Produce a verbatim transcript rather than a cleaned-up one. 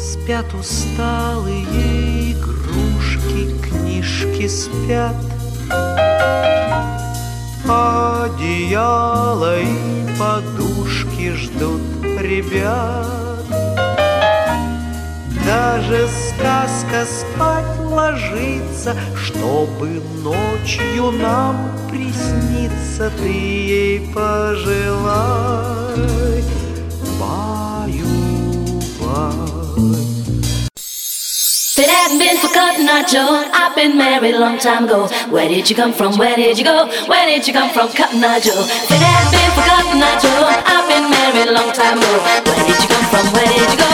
Спят усталые игрушки, книжки спят, одеяло и подушки ждут ребят. Даже сказка спать ложится, чтобы ночью нам присниться. Ты ей пожелай, баю-бай. If it hadn't been for Cotton Eye Joe, I've been married a long time ago. Where did you come from? Where did you go? Where did you come from, Cotton Eye Joe? If it hadn't been for Cotton Eye Joe, I've been married a long time ago. Where did you come from? Where did you go?